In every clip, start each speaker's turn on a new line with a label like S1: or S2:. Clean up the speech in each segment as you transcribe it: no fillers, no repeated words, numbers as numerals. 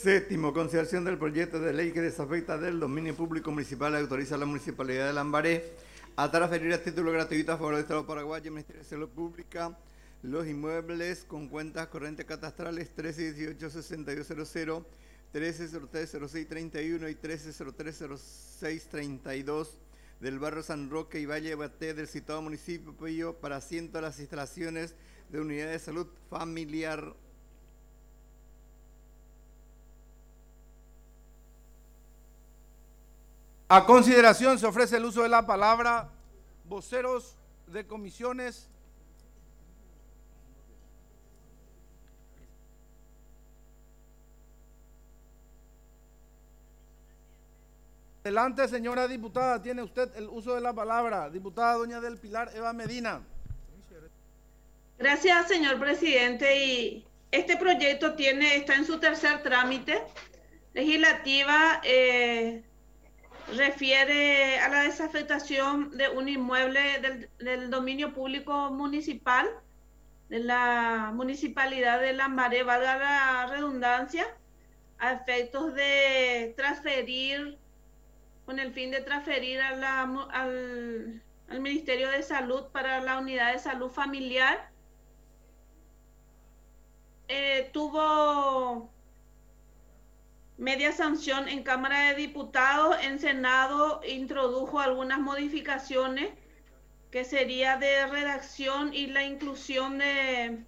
S1: Séptimo, consideración del proyecto de ley que desafecta del dominio público municipal y autoriza a la Municipalidad de Lambaré a transferir a título gratuito a favor del Estado paraguayo y el Ministerio de Salud Pública los inmuebles con cuentas corrientes catastrales 1318-6200, 1303-0631 y 1303-0632 del barrio San Roque y Valle de Baté del citado municipio para asiento a las instalaciones de unidad de salud familiar.
S2: A consideración se ofrece el uso de la palabra. Voceros de comisiones. Adelante, señora diputada, tiene usted el uso de la palabra. Diputada doña del Pilar Eva Medina.
S3: Gracias, señor presidente. Y este proyecto está en su tercer trámite legislativa. Refiere a la desafectación de un inmueble del dominio público municipal de la municipalidad de Lambaré, valga la redundancia, a efectos de transferir, con el fin de transferir al Ministerio de Salud para la unidad de salud familiar. Tuvo media sanción en Cámara de Diputados. En Senado introdujo algunas modificaciones que sería de redacción y la inclusión de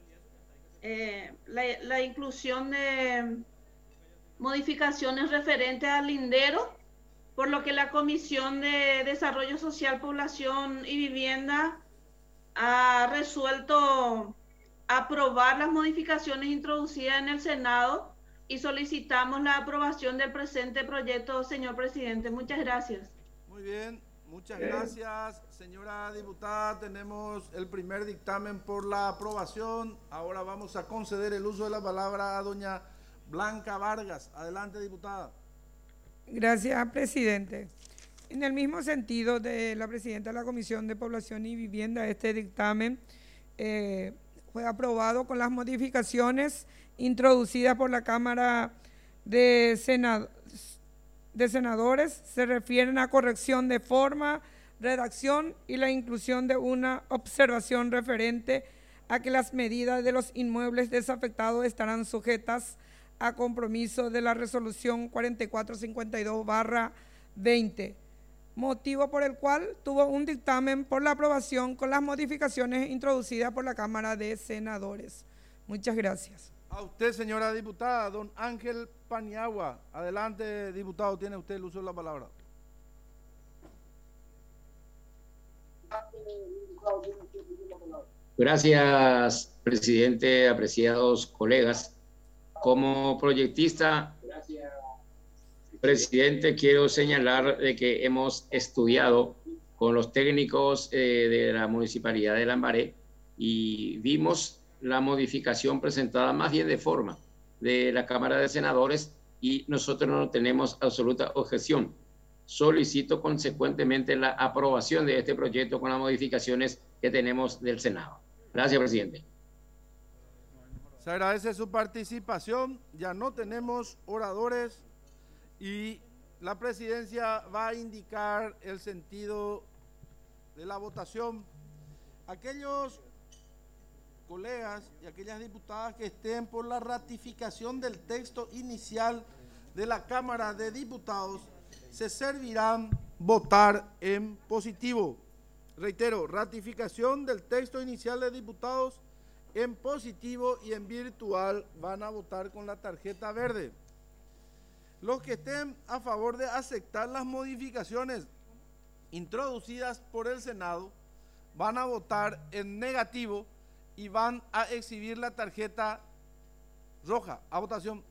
S3: modificaciones referentes al lindero, por lo que la Comisión de Desarrollo Social, Población y Vivienda ha resuelto aprobar las modificaciones introducidas en el Senado y solicitamos la aprobación del presente proyecto, señor presidente. Muchas gracias.
S2: Muy bien, muchas gracias, señora diputada. Tenemos el primer dictamen por la aprobación. Ahora vamos a conceder el uso de la palabra a doña Blanca Vargas. Adelante, diputada.
S4: Gracias, presidente. En el mismo sentido de la presidenta de la Comisión de Población y Vivienda, este dictamen fue aprobado con las modificaciones introducidas por la Cámara de Senadores. Se refieren a corrección de forma, redacción y la inclusión de una observación referente a que las medidas de los inmuebles desafectados estarán sujetas a compromiso de la resolución 4452/20, motivo por el cual tuvo un dictamen por la aprobación con las modificaciones introducidas por la Cámara de Senadores. Muchas gracias.
S2: A usted, señora diputada. Don Ángel Paniagua. Adelante, diputado, tiene usted el uso de la palabra.
S5: Gracias, presidente, apreciados colegas. Como proyectista, presidente, quiero señalar de que hemos estudiado con los técnicos de la Municipalidad de Lambaré y vimos la modificación presentada más bien de forma de la Cámara de Senadores y nosotros no tenemos absoluta objeción. Solicito consecuentemente la aprobación de este proyecto con las modificaciones que tenemos del Senado. Gracias, presidente.
S2: Se agradece su participación. Ya no tenemos oradores y la presidencia va a indicar el sentido de la votación. Aquellos colegas y aquellas diputadas que estén por la ratificación del texto inicial de la Cámara de Diputados, se servirán votar en positivo. Reitero, ratificación del texto inicial de diputados en positivo y en virtual van a votar con la tarjeta verde. Los que estén a favor de aceptar las modificaciones introducidas por el Senado van a votar en negativo y van a exhibir la tarjeta roja a votación.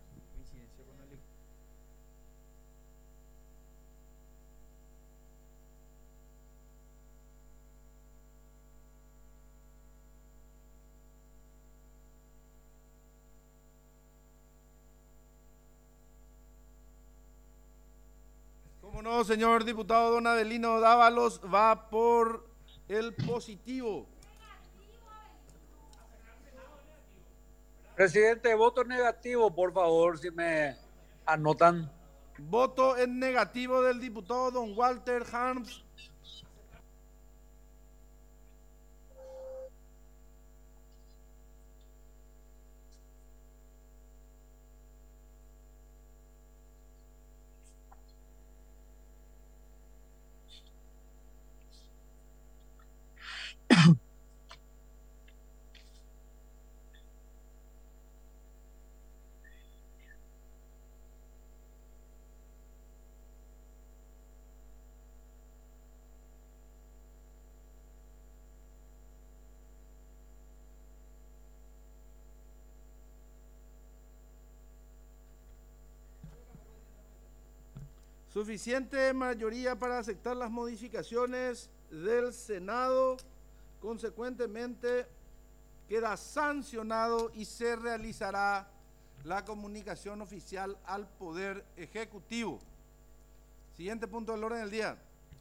S2: Como no, señor diputado don Adelino Dávalos va por el positivo.
S6: Presidente, voto negativo, por favor, si me anotan.
S2: Voto en negativo del diputado don Walter Harms. Suficiente mayoría para aceptar las modificaciones del Senado. Consecuentemente, queda sancionado y se realizará la comunicación oficial al Poder Ejecutivo. Siguiente punto del orden del día.